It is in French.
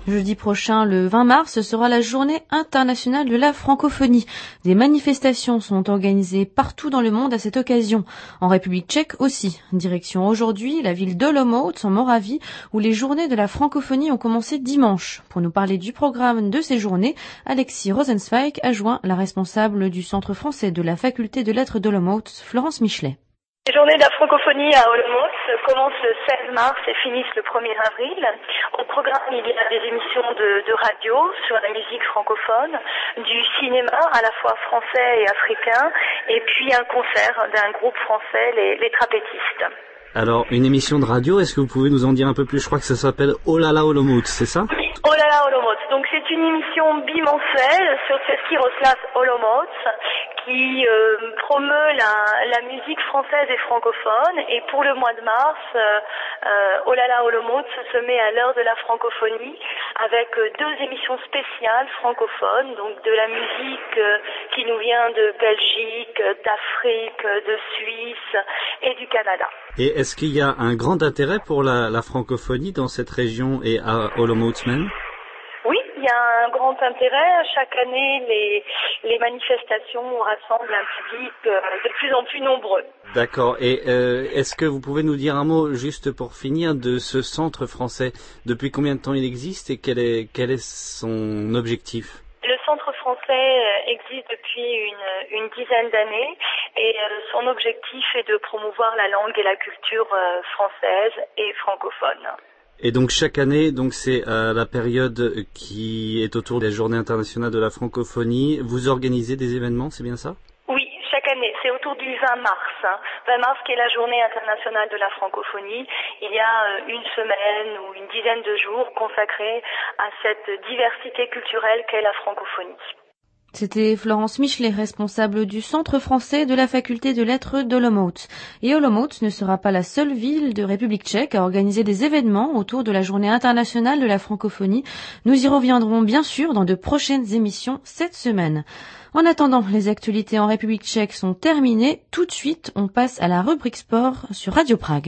Jeudi prochain, le 20 mars, sera la journée internationale de la francophonie. Des manifestations sont organisées partout dans le monde à cette occasion. En République tchèque aussi. Direction aujourd'hui la ville d'Olomouc en Moravie où les journées de la francophonie ont commencé dimanche. Pour nous parler du programme de ces journées, Alexis Rosenzweig a joint la responsable du Centre français de la faculté de lettres d'Olomouc, Florence Michelet. Les journées de la francophonie à Olomouc commencent le 16 mars et finissent le 1er avril. Au programme, il y a des émissions de radio sur la musique francophone, du cinéma à la fois français et africain, et puis un concert d'un groupe français, les Trapétistes. Alors, une émission de radio, est-ce que vous pouvez nous en dire un peu plus? Je crois que ça s'appelle Oh là là Olomouc, c'est ça? Oh là là Olomouc. Donc c'est une émission bimensuelle sur Český Olomouc qui promeut la musique française et francophone. Et pour le mois de mars, Oh là là Olomouc se met à l'heure de la francophonie avec deux émissions spéciales francophones, donc de la musique qui nous vient de Belgique, d'Afrique, de Suisse et du Canada. Et est-ce qu'il y a un grand intérêt pour la francophonie dans cette région et à Olomouc même? Oui, il y a un grand intérêt. Chaque année, les manifestations rassemblent un public de plus en plus nombreux. D'accord. Et est-ce que vous pouvez nous dire un mot, juste pour finir, de ce centre français? Depuis combien de temps il existe et quel est son objectif? Le Centre français existe depuis une dizaine d'années et son objectif est de promouvoir la langue et la culture française et francophone. Et donc chaque année, donc c'est la période qui est autour des Journées internationales de la francophonie. Vous organisez des événements, c'est bien ça? Oui, chaque année. C'est autour du 20 mars. 20 mars qui est la Journée internationale de la francophonie. Il y a une semaine ou une dizaine de jours consacrés à cette diversité culturelle qu'est la francophonie. C'était Florence Michelet, responsable du Centre français de la faculté de lettres d'Olomouc. Et Olomouc ne sera pas la seule ville de République tchèque à organiser des événements autour de la Journée internationale de la francophonie. Nous y reviendrons bien sûr dans de prochaines émissions cette semaine. En attendant, les actualités en République tchèque sont terminées. Tout de suite, on passe à la rubrique sport sur Radio Prague.